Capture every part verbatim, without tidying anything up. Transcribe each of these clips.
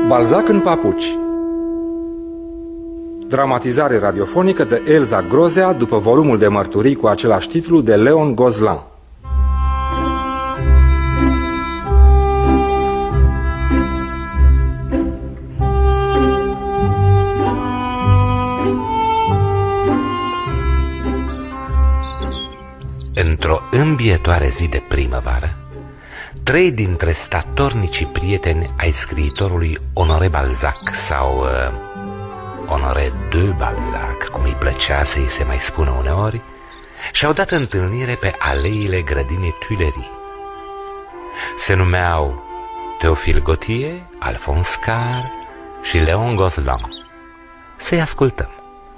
Balzac în papuci. Dramatizare radiofonică de Elza Grozea după volumul de mărturii cu același titlu de Leon Gozlan. Într-o îmbietoare zi de primăvară, trei dintre statornicii prieteni ai scriitorului Honoré Balzac sau uh, Honoré de Balzac, cum îi plăcea să-i se mai spună uneori, și-au dat întâlnire pe aleile grădinii Tuileries. Se numeau Théophile Gautier, Alphonse Karr și Léon Gozlan. Să-i ascultăm.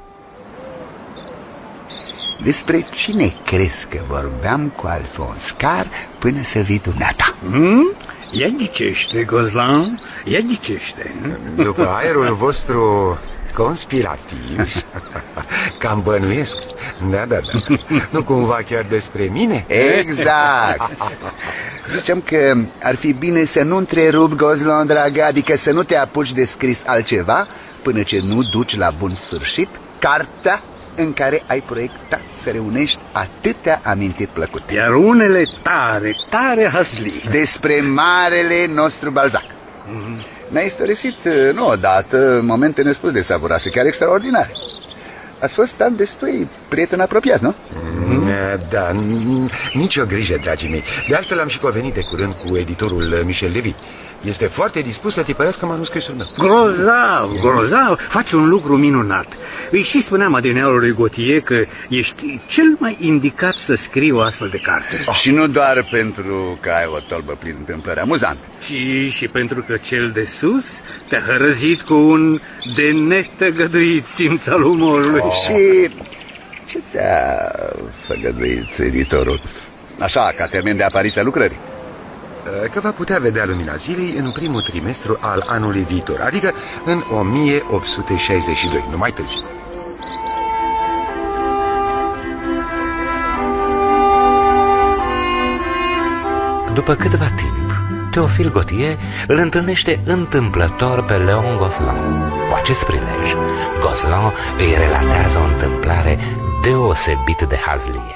Despre cine crezi că vorbeam cu Alphonse Karr până să vii dumneata? Hmm? Ia ghicește, Gozlan, ia ghicește. După aerul vostru conspirativ, cam bănuiesc. Da, da, da. Nu cumva chiar despre mine? Exact. Ziceam că ar fi bine să nu întrerupi, Gozlan, dragă, adică să nu te apuci de scris altceva până ce nu duci la bun sfârșit cartea în care ai proiectat să reunești atâtea amintiri plăcute. Iar unele tare, tare hăzlii. Despre marele nostru Balzac. Mm-hmm. Ne-ai istorisit, nu odată, momente nespus de savuroase, chiar extraordinare. Ați fost ani destui prieteni apropiați, nu? Mm-hmm. Da, nicio grijă, dragii mei. De altfel am și convenit de curând cu editorul Michel Levy. Este foarte dispus să tipărească manuscrisul meu. Grozav, grozav, faci un lucru minunat. Îi și spuneam adineaurului Gautier că ești cel mai indicat să scrii o astfel de carte. Oh. Și nu doar pentru că ai o tolbă prin întâmplări amuzante, ci și pentru că cel de sus te-a hărăzit cu un de netăgăduit simț al umorului. Oh. Și ce ți-a făgăduit editorul? Așa, ca termen de apariție a lucrării. Că va putea vedea lumina zilei în primul trimestru al anului viitor, adică în o mie opt sute șaizeci și doi, nu mai târziu. După câteva timp, Théophile Gautier îl întâlnește întâmplător pe Léon Gozlan. Cu acest prilej, Gozlan îi relatează o întâmplare deosebit de hazlie.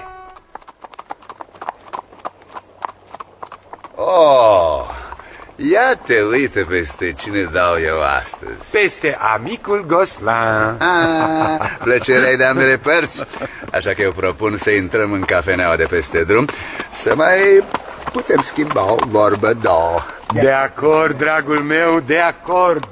Oh, ia te uite peste cine dau eu astăzi. Peste amicul Gozlan. Ah, plăcerea de ambele părți. Așa că eu propun să intrăm în cafeneaua de peste drum, să mai putem schimba o vorbă, două. De acord, dragul meu, de acord.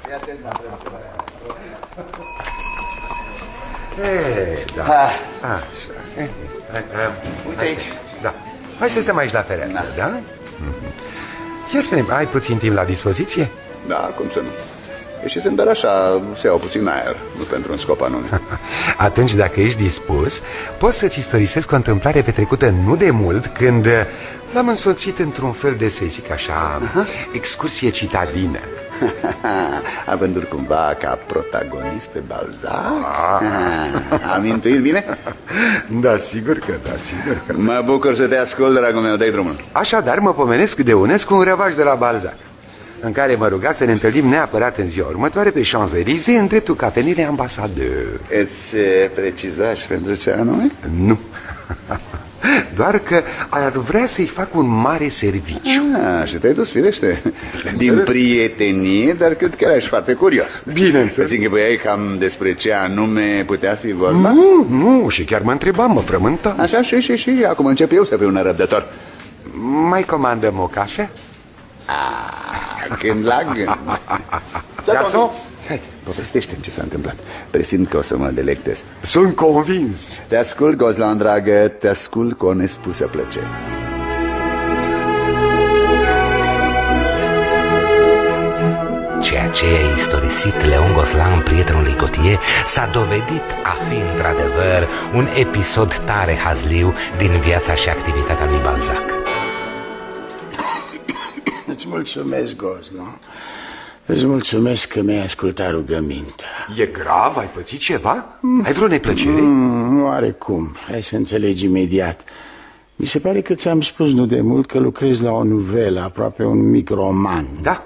E, da. Așa. Uite aici. Da. Hai să stăm aici la fereastră, da? da? Ia spune-mi, ai puțin timp la dispoziție? Da, cum să nu. Ieșisem doar așa, să iau puțin aer, nu pentru un scop anume. Atunci, dacă ești dispus, pot să-ți istorisesc o întâmplare petrecută nu de mult, când l-am însoțit într-un fel de, să zic așa, uh-huh. excursie citadină. Avându-l cumva ca protagonist pe Balzac. Am intuit bine? Da, sigur că da, sigur că da. Mă bucur să te ascult, dragul meu, dai drumul. Așadar, mă pomenesc de unesc cu un revaj de la Balzac, în care mă ruga să ne întâlnim neapărat în ziua următoare pe Champs-Élysées, în dreptul cafenelei Ambasadeur. Îți preciza și pentru ce anume? Nu. Doar că ar vrea să-i fac un mare serviciu. Ah, și te-ai dus, firește, din prietenie, dar cred că erai foarte curios. Bineînțeles. Îți închipuiai cam despre ce anume putea fi vorba? Nu, nu, și chiar mă întrebam, mă frământam. Așa, și, și, și, acum încep eu să fiu un răbdător. Mai comandăm o cafea? Ah, când la gând. Garçon? Hai, povestește-mi ce s-a întâmplat. Presimt că o să mă delectez. Sunt convins. Te ascult, Gozlan, dragă, te ascult cu o nespusă plăcere. Ceea ce a istorisit Léon Gozlan, prietenul lui Gautier, s-a dovedit a fi într-adevăr un episod tare hazliu din viața și activitatea lui Balzac. Îți mulțumesc, Gozlan. Îți mulțumesc că mi-ai ascultat rugămintea. E grav? Ai pățit ceva? Mm. Ai vreo neplăcere? Mm, nu are cum. Hai să înțelegi imediat. Mi se pare că ți-am spus nu de mult că lucrez la o nuvelă, aproape un mic roman. Da.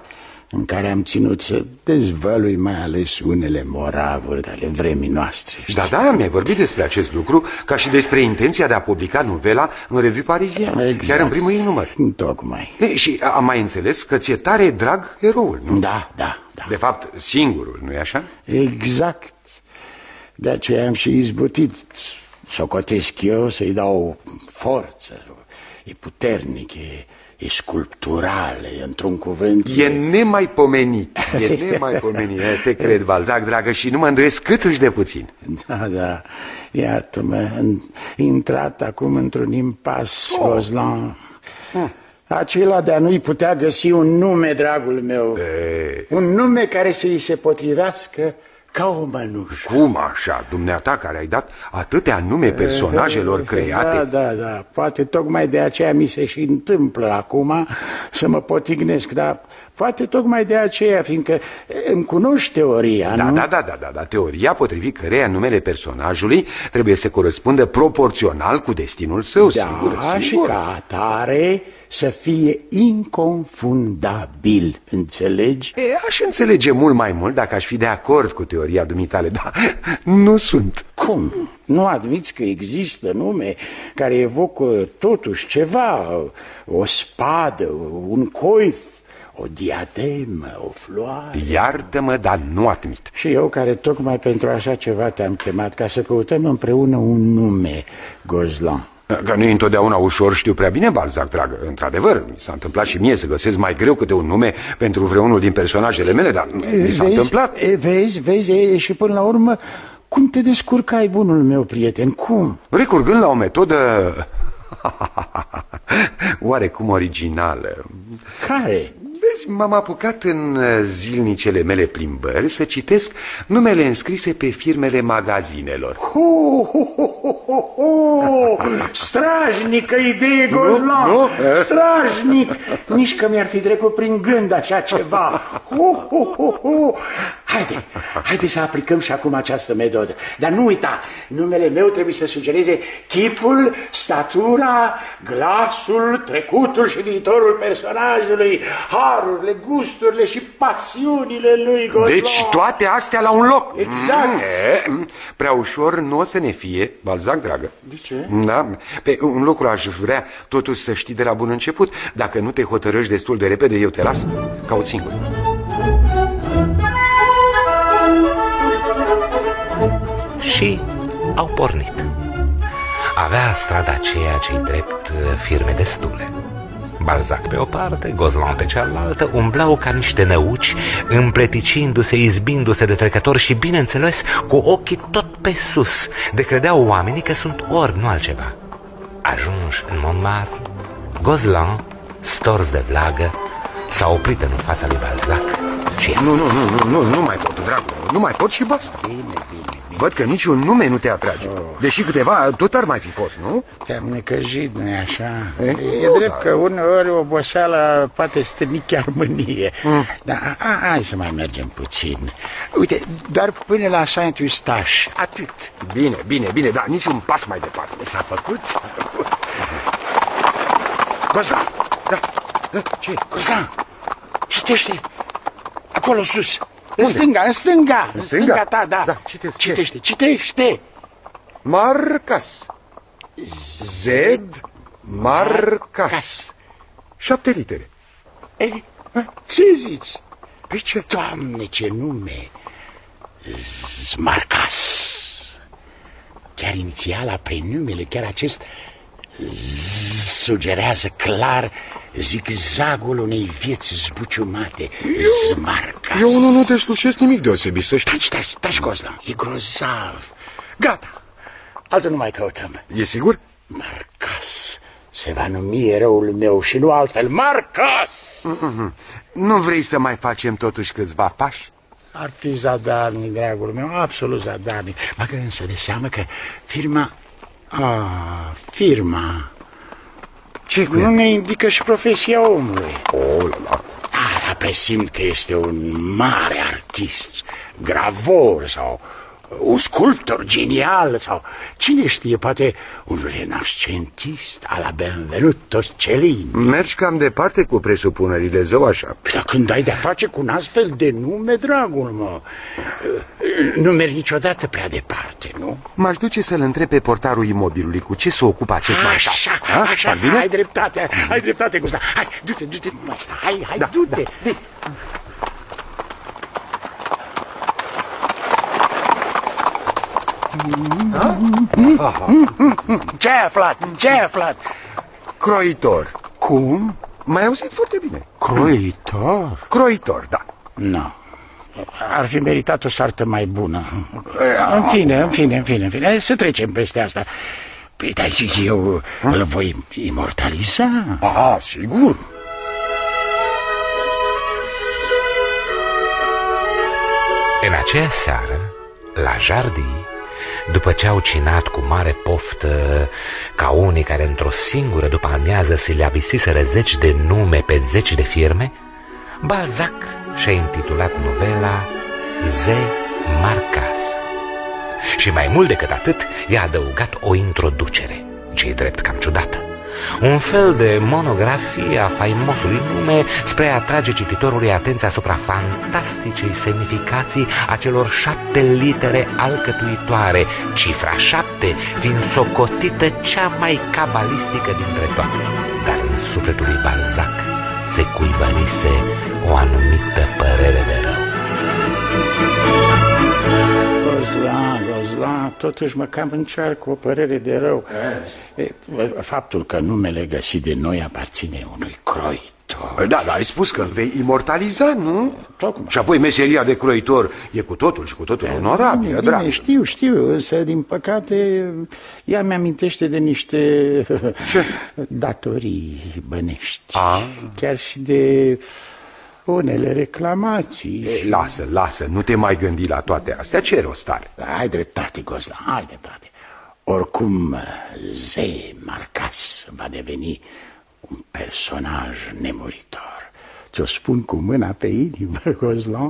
în care am ținut să dezvălui mai ales unele moravuri ale vremii noastre. Știi? Da, da, mi-ai vorbit despre acest lucru, ca și despre intenția de a publica novela în Revue Parisienne, exact. Chiar în primul ei număr. Tocmai. E, și am mai înțeles că ți-e tare drag eroul, nu? Da, da, da. De fapt, singurul, nu-i așa? Exact. De aceea am și izbutit, socotesc eu, să-i dau forță. E puternic, e... E sculptural, e într-un cuvânt... E nemaipomenit, e nemaipomenit, te cred, Balzac, dragă, și nu mă îndoiesc cât își de puțin. Da, da, iată-mă, intrat acum într-un impas, oh. Gozlan. Hmm. Acela de a nu-i putea găsi un nume, dragul meu, e... un nume care să-i se potrivească ca o mănușă. Cum așa, dumneata care ai dat atâtea nume personajelor create? Da, da, da, poate tocmai de aceea mi se și întâmplă acum să mă potignesc, dar poate tocmai de aceea, fiindcă îmi cunoști teoria, da, nu? Da, da, da, da, da, teoria potrivit căreia numele personajului trebuie să corespundă proporțional cu destinul său, da, sigur, sigur. Și ca atare să fie inconfundabil, înțelegi? E, aș înțelege mult mai mult dacă aș fi de acord cu teoria dumitale, dar nu sunt. Cum? Nu admiți că există nume care evocă totuși ceva, o spadă, un coif, o diademă, o floare? Iartă-mă, dar nu admit. Și eu care tocmai pentru așa ceva te-am chemat, ca să căutăm împreună un nume, Gozlan. Că nu e întotdeauna ușor, știu prea bine, Balzac, dragă. Într-adevăr, mi s-a întâmplat și mie să găsesc mai greu câte un nume pentru vreunul din personajele mele, dar mi s-a întâmplat. Vezi, vezi, e, și până la urmă, cum te descurcai, bunul meu prieten, cum? Recurgând la o metodă oarecum originală. Care? Vezi, m-am apucat în zilnicele mele plimbări să citesc numele înscrise pe firmele magazinelor. Ho, ho, ho, ho, ho. Strajnică idee, Gozlan! Nu, nu? Strajnic! Nici că mi-ar fi trecut prin gând așa ceva. Ho, ho, ho, ho. Haide, haide să aplicăm și acum această metodă. Dar nu uita, numele meu trebuie să sugereze tipul, statura, glasul, trecutul și viitorul personajului, harurile, gusturile și pasiunile lui, Gozlan. Deci toate astea la un loc. Exact. E, prea ușor nu o să ne fie, Balzac, dragă. De ce? Da, pe un lucru aș vrea totuși să știi de la bun început. Dacă nu te hotărăști destul de repede, eu te las. Caut singur. Și au pornit. Avea strada aceea ce-i drept firme destule. Balzac pe o parte, Gozlan pe cealaltă, umblau ca niște năuci, împleticindu-se, izbindu-se de trecători și, bineînțeles, cu ochii tot pe sus, de credeau oamenii că sunt ori, nu altceva. Ajunși în Montmartre, Gozlan, stors de vlagă, s-a oprit în fața lui Balzac și nu, nu, nu, nu, nu, nu mai pot, dragul, nu mai pot și basta. Bine, bine, bine. Văd că niciun nume nu te atrage. Oh. Deși câteva tot ar mai fi fost, nu? Te-am necăjit, nu-i așa? E, e oh, drept da. că uneori oboseala poate stârni chiar mânie. Mm. Dar a, hai să mai mergem puțin. Uite, doar până la Saint-Eustache, atât. Bine, bine, bine, dar niciun pas mai departe. S-a făcut? Gozlan! Da, da, ce? Gozlan, citește! Acolo sus! În stânga, în stânga! În stânga, stânga ta, da! Da, citește. Citește, citește! Marcas. Z. Marcas. Șapte litere. Ei, ce zici? Păi ce? Doamne, ce nume! Marcas! Chiar inițiala prenumele, chiar acest sugerează clar zigzagul unei vieți zbuciumate. Zmarcas. Eu nu, nu te slușesc nimic deosebit, să știi. Taci, taci, taci, Gozlan, e grozav. Gata, altul nu mai căutăm. E sigur? Marcas se va numi eroul meu și nu altfel. Marcas! Mm-hmm. Nu vrei să mai facem totuși câțiva pași? Ar fi zadarnic, dragul meu, absolut zadarnic. Bagă însă de seamă că firma... Ah, firma... Ce cu nu ne indică și profesia omului. Oh, la, la. Ah, presimt că este un mare artist, gravor sau un sculptor genial sau, cine știe, poate un renascentist a la Benvenuto Cellini. Mergi cam departe cu presupunerile, zău, așa. Dar când ai de-a face cu un astfel de nume, dragul, mă, nu mergi niciodată prea departe, nu? M-aș duce să-l întreb pe portarul imobilului cu ce se ocupă acest marcas. Așa, ha? așa, bine? Ai dreptate, ai dreptate, Gustav. Hai, du-te, du-te, nu mai sta, hai, hai, da, du-te. Da. Ce ai aflat? Ce ai aflat? Croitor. Cum? M-ai auzit foarte bine. Croitor? Croitor, da. Nu. Ar fi meritat o soartă mai bună. În fine, în fine, în fine, în fine. Să trecem peste asta. Păi, dar eu îl voi imortaliza. Aha, sigur. În aceea seară, la Jardii, după ce au cinat cu mare poftă, ca unii care într-o singură după amiază se le avisiseră zeci de nume pe zeci de firme, Balzac și-a intitulat novela Ze Marcas. Și mai mult decât atât, i-a adăugat o introducere, ce-i drept cam ciudată, un fel de monografie a faimosului nume spre a atrage cititorului atenția asupra fantasticei semnificații a celor șapte litere alcătuitoare, cifra șapte fiind socotită cea mai cabalistică dintre toate. Dar în sufletul lui Balzac se cuibărise o anumită părere de rău. Gozlan, Gozlan, totuși mă cam încearcă o părere de rău. E, faptul că numele găsit de noi aparține unui croitor. Da, dar ai spus că îl vei imortaliza, nu? Tocmai. Și apoi meseria de croitor e cu totul și cu totul onorabilă, bine, drag. știu, știu, însă din păcate ea mi-amintește de niște Ce? datorii bănești. A? Chiar și de unele reclamații. E, lasă, lasă, nu te mai gândi la toate astea, ce rost are? Ai dreptate, Gozlan, ai dreptate. Oricum, Ze Marcas va deveni un personaj nemuritor. Ți-o spun cu mâna pe inimă, Gozlan.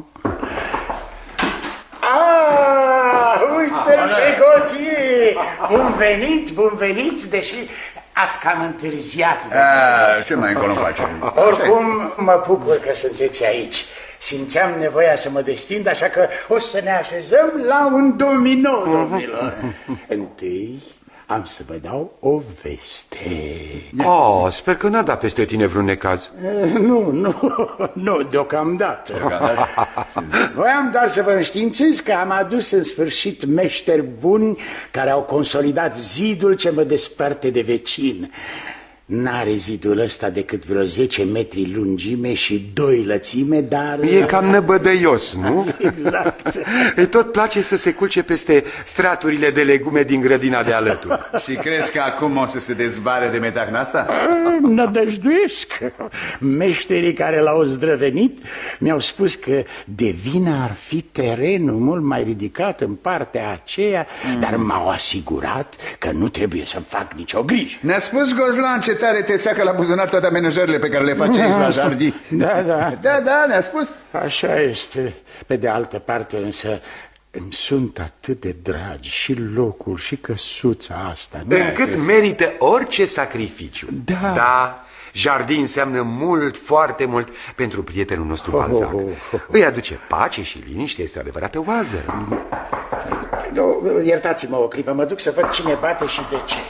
Ah, uite-l pe Gautier! Bun venit, bun venit, deși ați cam întârziat. A, ce mai încolo face? Oricum, mă bucur că sunteți aici. Simțeam nevoia să mă destind, așa că o să ne așezăm la un domino, domnilor. Întâi am să vă dau o veste. Oh, sper că n-a dat peste tine vreun necaz. Nu, nu, nu, deocamdată. Voiam doar să vă înștiințez că am adus în sfârșit meșteri buni care au consolidat zidul ce mă desparte de vecin. N-are zidul ăsta decât vreo zece metri lungime și doi lățime, dar... E cam năbădăios, nu? Exact. Îi tot place să se culce peste straturile de legume din grădina de alături. Și crezi că acum o să se dezbare de metacna asta? Nădăjduiesc. Meșterii care l-au zdrăvenit mi-au spus că de vină ar fi terenul mult mai ridicat în partea aceea, mm. dar m-au asigurat că nu trebuie să-mi fac nicio grijă. Ne-a spus Gozlan ce tare te seacă la buzunar toate amenajările pe care le face aici la Jardii. Da, da. Da, da, ne-a spus. Așa este. Pe de altă parte însă îmi sunt atât de dragi și locul și căsuța asta. Încât merită orice sacrificiu. Da. Da. Jardin înseamnă mult, foarte mult pentru prietenul nostru Balzac. Oh, oh, oh. Îi aduce pace și liniște, este o adevărată oază. Nu, iertați-mă o clipă, mă duc să văd cine bate și de ce.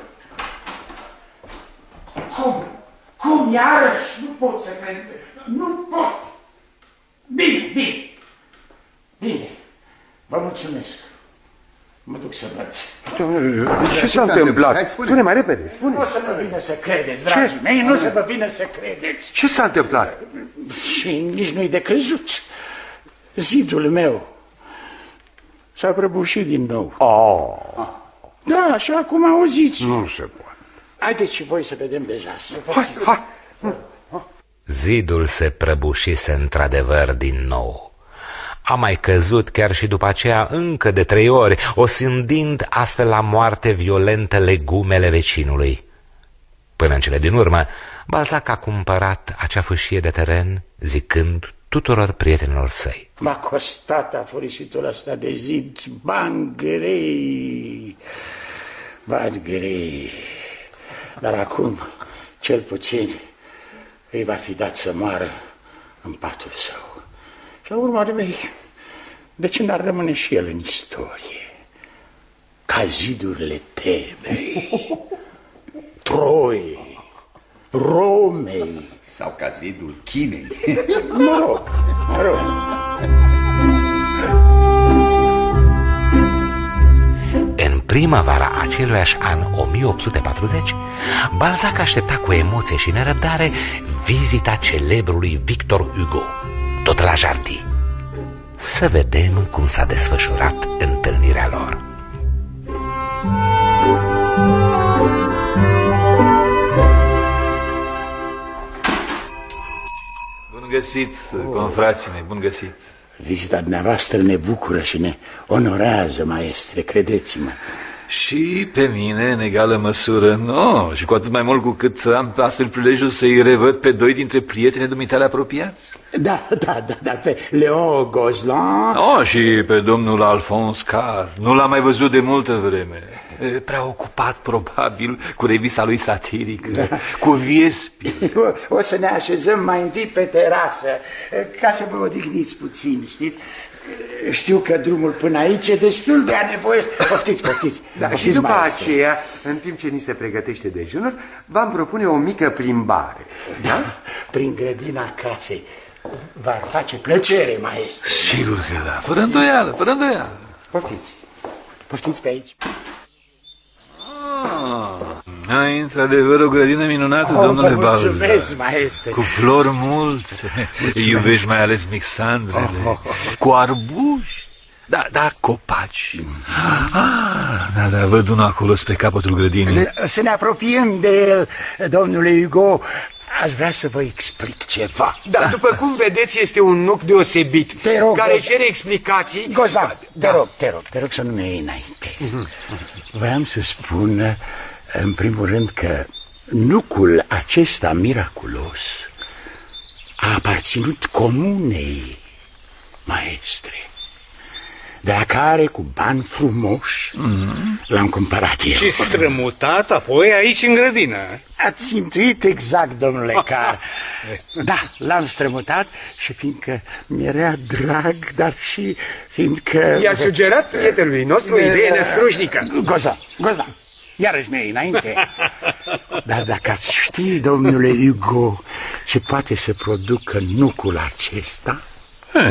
Cum? Cum iarăși? Nu pot să cred. Nu pot. Bine, bine. Bine. Vă mulțumesc. Mă duc să văd. Ce s-a întâmplat? Spune mai repede, spune. Nu o să vă vină să credeți, dragii mei, nu o să vă vină să credeți. Ce s-a întâmplat? Și nici nu-i de crezut. Zidul meu s-a prăbușit din nou. Oh. Da, așa cum auziți. Nu se poate. Haideți și voi să vedem dezastru. Hai, hai. Zidul se prăbușise într-adevăr din nou. A mai căzut chiar și după aceea încă de trei ori, osândind astfel la moarte violentă legumele vecinului. Până în cele din urmă, Balzac a cumpărat acea fâșie de teren, zicând tuturor prietenilor săi. M-a costat aforisitul ăsta de zid bani grei, bani grei. Dar acum, cel puțin, îi va fi dat să moară în patul său. Și la urma urmei, de ce n-ar rămâne și el în istorie? Ca zidurile Tebei, Troiei, Romei. Sau ca zidul Chinei. Mă rog, mă rog. În primăvara aceluiași an o mie opt sute patruzeci, Balzac aștepta cu emoție și nerăbdare vizita celebrului Victor Hugo, tot la Jardin. Să vedem cum s-a desfășurat întâlnirea lor. Bun găsit, confrații mei, bun găsit. Vizita dumneavoastră ne bucură și ne onorează, maestre, credeți-mă. Și pe mine, în egală măsură, no, și cu atât mai mult cu cât am astfel prilejul să-i revăd pe doi dintre prietenii dumitale apropiați. Da, da, da, da, pe Léon Gozlan. Oh, și pe domnul Alphonse Carr. Nu l-am mai văzut de multă vreme. Prea ocupat, probabil, cu revista lui satirică, da. Cu Viespi. O, o să ne așezăm mai întâi pe terasă, ca să vă odihniți puțin, știți? Știu că drumul până aici e destul de anevoios. Poftiți, poftiți. Da, poftiți, și după maestre. aceea, în timp ce ni se pregătește dejunul, v-am propune o mică plimbare. Da? Prin grădina casei. V-ar face plăcere, maestre. Sigur că da, fără îndoială, fără îndoială. Poftiți. Poftiți pe aici. Ah, ai într-adevăr o grădină minunată, oh, domnule Balzac. Mulțumesc, maestre. Cu flori multe. Iubești mai ales mixandrele. Oh, oh, oh. Cu arbuși. Da, da, copaci. Ah, da, da, văd unul acolo spre capătul grădinii. Să ne apropiem de el, domnule Hugo. Aș vrea să vă explic ceva. Da, da, după cum vedeți, este un nuc deosebit, te rog, care cere explicații. Gozlan, te rog, te rog, te rog să nu ne iei înainte. Vreau să spun, în primul rând, că nucul acesta miraculos a aparținut comunei, maestre, de la care, cu bani frumoși, mm-hmm. l-am cumpărat eu. Și strămutat apoi aici în grădină. Ați intuit exact, domnule Carr. Da, l-am strămutat și fiindcă mi-era drag, dar și fiindcă... I-a sugerat prietenului nostru o idee năstrușnică. Gozlan, Gozlan, iarăși mi-e înainte. Dar dacă ați ști, domnule Hugo, ce poate să producă nucul acesta... Hey.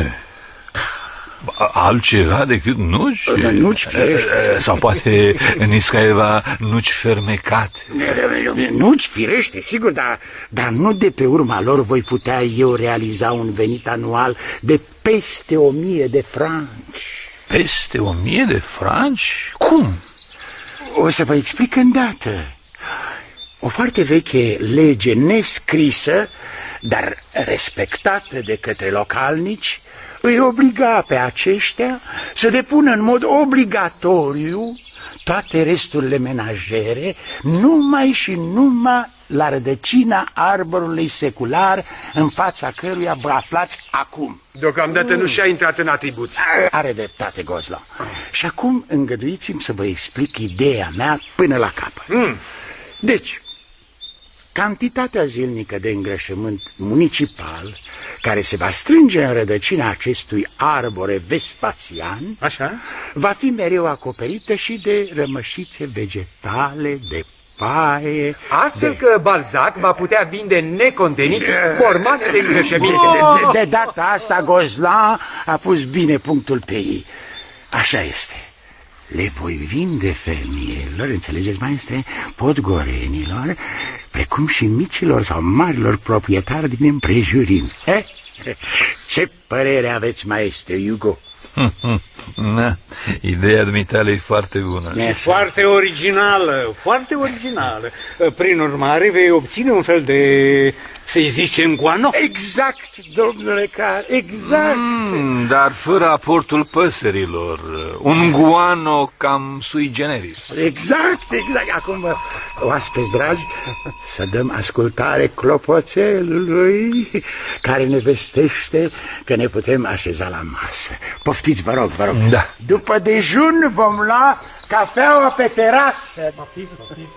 Altceva decât nuci? Nuci, firește. Sau poate niscaeva nuci fermecate? Nuci, firește, sigur, dar, dar nu de pe urma lor voi putea eu realiza un venit anual de peste o mie de franci. Peste o mie de franci? Cum? O să vă explic îndată. O foarte veche lege nescrisă, dar respectată de către localnici, îi obliga pe aceștia să depună în mod obligatoriu toate resturile menajere numai și numai la rădăcina arborului secular în fața căruia vă aflați acum. Deocamdată mm. nu și-a intrat în atribuții. Are dreptate, Gozlan. Și acum îngăduiți-mi să vă explic ideea mea până la capăt. Mm. Deci, cantitatea zilnică de îngrășământ municipal care se va strânge în rădăcina acestui arbore Vespasian, așa, va fi mereu acoperită și de rămășițe vegetale, de paie... Astfel de... că Balzac va putea vinde necontenit formate de îngrășăminte. De, de, de data asta Gozlan a pus bine punctul pe ei. Așa este. Le voi vinde fermierilor, înțelegeți, maestre, podgorenilor, precum și micilor sau marilor proprietari din împrejurim. Eh? Ce părere aveți, maestre Hugo? Na, ideea dumitale e foarte bună. E foarte originală, foarte originală. Prin urmare, vei obține un fel de, să-i zicem, guano. Exact, domnule Carr, exact. Mm, dar fără aportul păsărilor. Un guano cam sui generis. Exact, exact. Acum oaspeți dragi, să dăm ascultare clopoțelului care ne vestește că ne putem așeza la masă. Poftiți, vă rog, vă rog. Da. După dejun vom lua cafeaua pe terasă. Poftiți, poftiți.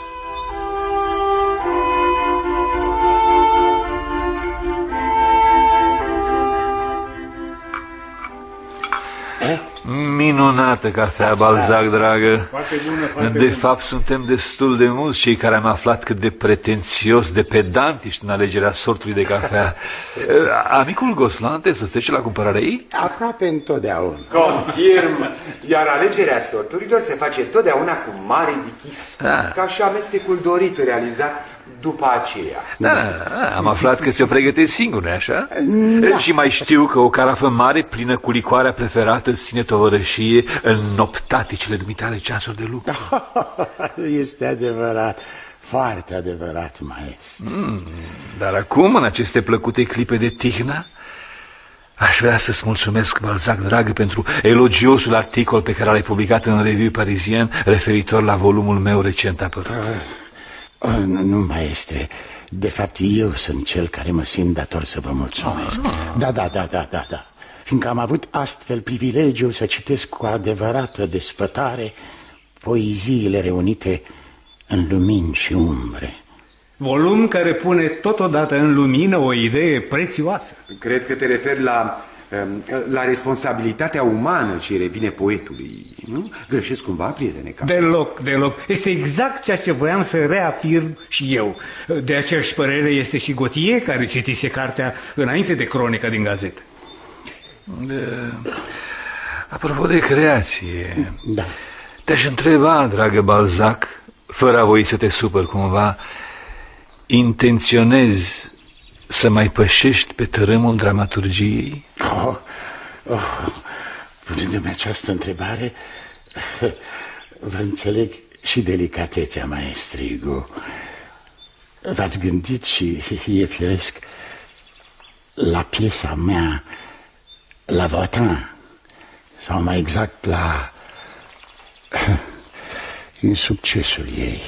Minunată cafea Balzac, dragă. Foarte bună, foarte De bună. fapt, suntem destul de mulți cei care am aflat cât de pretențios, de pedant ești în alegerea sortului de cafea. Amicul Goslan te sosește la cumpărarea ei? Aproape întotdeauna. Confirm, iar alegerea sorturilor se face totdeauna cu mare dichis, Ah. ca și amestecul dorit realizat după aceea. Da, am aflat că ți-o pregătești singur, nu-i așa? Da. Și mai știu că o carafă mare plină cu licoarea preferată îți ține tovărășie în noptaticele dumitale ceasuri de lucru. Este adevărat, foarte adevărat, maestru. Mm, dar acum, în aceste plăcute clipe de tihnă, aș vrea să-ți mulțumesc, Balzac, dragă, pentru elogiosul articol pe care l-ai publicat în Revue Parisien referitor la volumul meu recent apărut. Oh, nu, nu, maestre, de fapt eu sunt cel care mă simt dator să vă mulțumesc. Ah. Da, da, da, da, da, da. Fiindcă am avut astfel privilegiul să citesc cu adevărată desfătare poeziile reunite în lumini și umbre. Volum care pune totodată în lumină o idee prețioasă. Cred că te referi la, la responsabilitatea umană ce revine poetului, nu? Greșesc cumva, prietene? Deloc, deloc. Este exact ceea ce voiam să reafirm și eu. De aceeași părere este și Gautier, care citise cartea înainte de cronica din gazetă. De... Apropo de creație, da. Te-aș întreba, dragă Balzac, fără a voi să te supăr cumva, intenționezi să mai pășești pe tărâmul dramaturgiei? Oh, oh, punându-mi această întrebare, vă înțeleg și delicatețea, maestrigu. V-ați gândit și e firesc la piesa mea, la Votin, sau mai exact la insuccesul ei,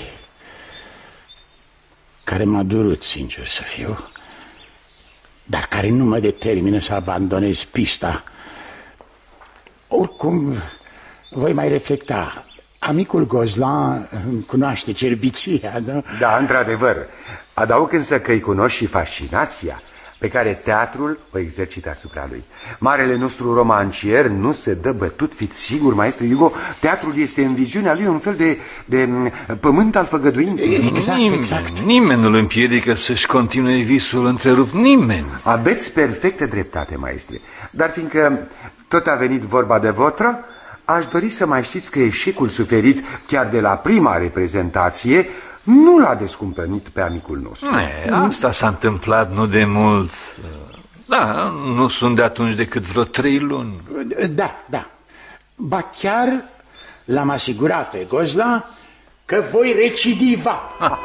care m-a durut, sincer să fiu, dar care nu mă determină să abandonez pista. Oricum, voi mai reflecta. Amicul Gozlan cunoaște cerbiția, nu? Da, într-adevăr. Adaug însă că îi cunoști și fascinația pe care teatrul o exercită asupra lui. Marele nostru romancier nu se dă bătut, fiți sigur, maestru Hugo, teatrul este în viziunea lui un fel de, de pământ al făgăduinței. Exact, nimeni, exact. Nimeni nu-l împiedică să-și continue visul întrerupt, nimeni. Aveți perfectă dreptate, maestre, dar fiindcă tot a venit vorba de votră, aș dori să mai știți că eșecul suferit chiar de la prima reprezentație nu l-a descumpănit pe amicul nostru. Ne, asta s-a întâmplat nu de mult. Da, nu sunt de atunci decât vreo trei luni. Da, da. Ba chiar l-am asigurat pe Gozlan că voi recidiva.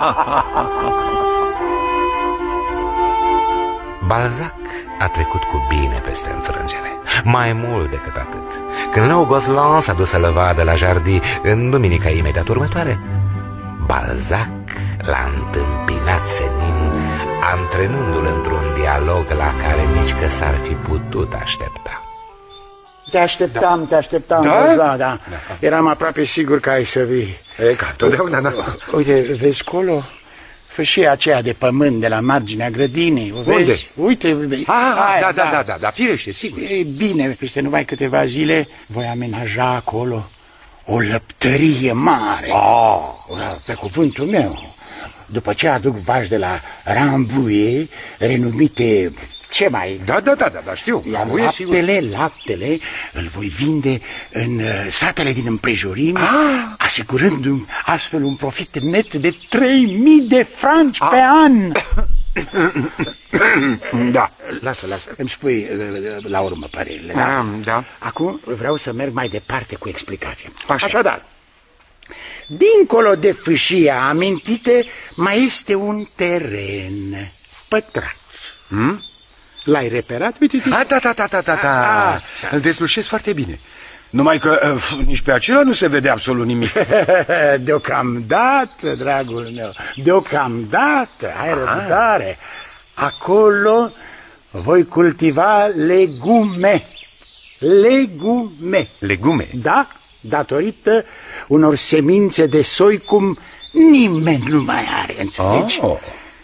Balzac a trecut cu bine peste înfrângere. Mai mult decât atât, când Leo Gozlan s-a dus să-l vadă la Jardy în duminica imediat următoare, Balzac l-a întâmpinat senin, antrenându-l într-un dialog la care nici că s-ar fi putut aștepta. Te așteptam, da. te așteptam, Da? Gozlan, da. da. Eram aproape sigur că ai să vii. E, ca totdeauna, da. Uite, vezi colo? Fâșia aceea de pământ de la marginea grădinii, o vezi? Unde? Uite, Ah, hai, da, da, da, da, da, firește, sigur. E bine, peste numai câteva zile voi amenaja acolo o lăptărie mare. Ah, Pe cuvântul meu. După ce aduc vaci de la Rambouillet, renumite, ce mai... Da, da, da, da, da, știu. Iar Rambouillet, sigur. laptele, laptele îl voi vinde în uh, satele din împrejurime, Ah! asigurându-mi astfel un profit net de trei mii de franci Ah! pe an. Da. Lasă, lasă, îmi spui uh, la urmă părerile. Da, da. Acum vreau să merg mai departe cu explicația. Așa. Așadar, dincolo de fâșia amintite, mai este un teren pătrat. Hmm? L-ai reperat? Uite, uite. Ah, da, da, da, da, da, Ah, da. ah, da. Îl deslușesc foarte bine. Numai că uh, nici pe acela nu se vede absolut nimic. Deocamdată, dragul meu, deocamdată, ai răbdare. Acolo voi cultiva legume. Legume. Legume? Da, datorită unor semințe de soi cum nimeni nu mai are, înțelegi? Oh.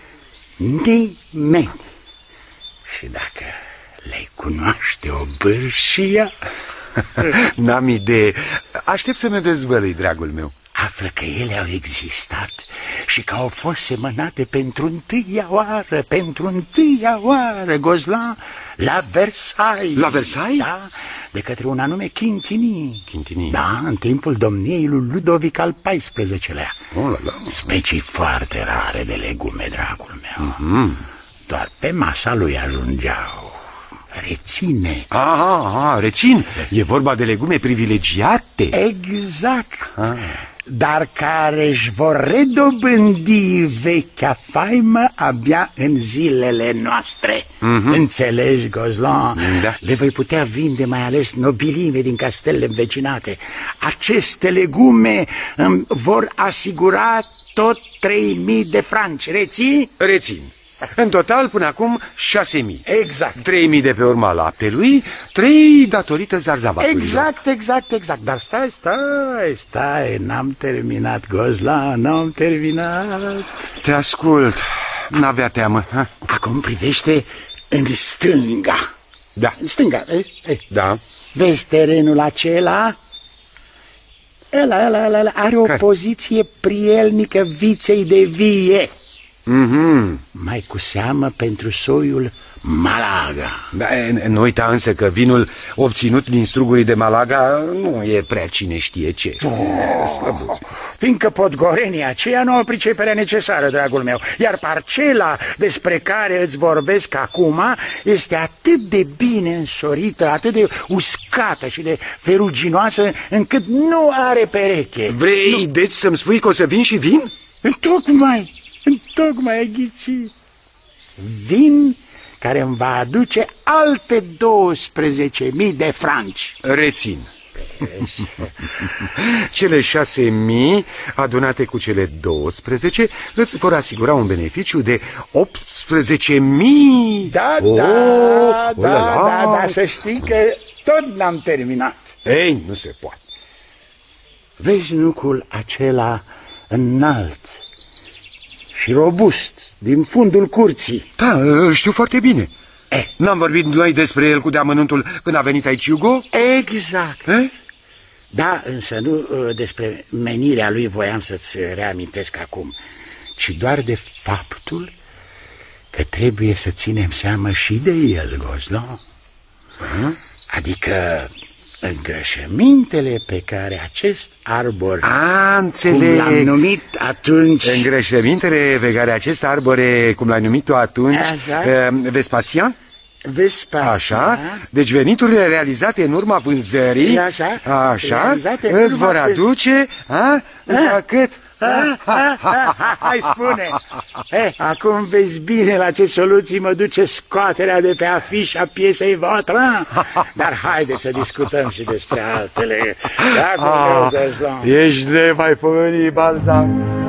Nimeni. Și dacă le cunoaște o bârșia... N-am idee. Aștept să-mi dezvălui, dragul meu. Află că ele au existat și că au fost semănate pentru întâia oară, pentru întâia oară, Gozlan, la Versailles. La Versailles? Da, de către un anume Quintini. Quintini? Da, în timpul domniei lui Ludovic al paisprezecelea. Oh, la, la. Specii foarte rare de legume, dragul meu. Mm-hmm. Doar pe masa lui ajungeau. Reține. Aha, aha, rețin. E vorba de legume privilegiate. Exact. Ah. Dar care își vor redobândi vechea faimă abia în zilele noastre. Mm-hmm. Înțelegi, Gozlan? Da. Le voi putea vinde mai ales nobilime din castelele învecinate. Aceste legume îmi vor asigura tot trei mii de franci. Reții? Rețin. În total, până acum, șase mii. Exact. Trei mii de pe urma laptelui, trei datorită zarzavaturilor. Exact, exact, exact. Dar stai, stai, stai, n-am terminat, Gozlan, n-am terminat. Te ascult, n-avea teamă. Ha? Acum privește în stânga. Da. În stânga, eh? Eh. Da. Vezi terenul acela? Ăla, ăla, ăla, ăla are o Care? poziție prielnică viței de vie. Mm-hmm. Mai cu seamă pentru soiul Malaga. Da, nu uita însă că vinul obținut din strugurii de Malaga nu e prea cine știe ce. Oh, fiindcă podgorenia aceea nu au priceperea necesară, dragul meu. Iar parcela despre care îți vorbesc acum este atât de bine însorită, atât de uscată și de feruginoasă, încât nu are pereche. Vrei, nu. deci, să-mi spui că o să vin și vin? Tocmai, tocmai ai ghicit. Vin care îmi va aduce alte douăsprezece mii de franci. Rețin. Cele șase mii adunate cu cele douăsprezece îți vor asigura un beneficiu de optsprezece mii. Da, oh, da, oh, da, la, la. da, da, să știi că tot n-am terminat. Ei, nu se poate. Vezi nucul acela înalt și robust din fundul curții? Da, știu foarte bine. Eh. N-am vorbit noi despre el cu deamănuntul când a venit aici Hugo? Exact. Eh? Da, însă nu despre menirea lui voiam să-ți reamintesc acum, ci doar de faptul că trebuie să ținem seama și de el, Gozlan. Adică îngrășămintele pe care acest arbor, A, înțeleg. cum l-am numit atunci... Îngrășămintele pe care acest arbore, cum l-ai numit tu atunci, Așa. Vespasian? Vespasian. Așa, deci veniturile realizate în urma vânzării, Așa, așa realizate în îți urma vor vânz- aduce, a, la cât? Hai, spune. Eh, acum vezi bine la ce soluții mă duce scoaterea de pe afișa piesei Vautrin. Dar haide să discutăm și despre altele. Ah, ești nemaipomenit, Balzac.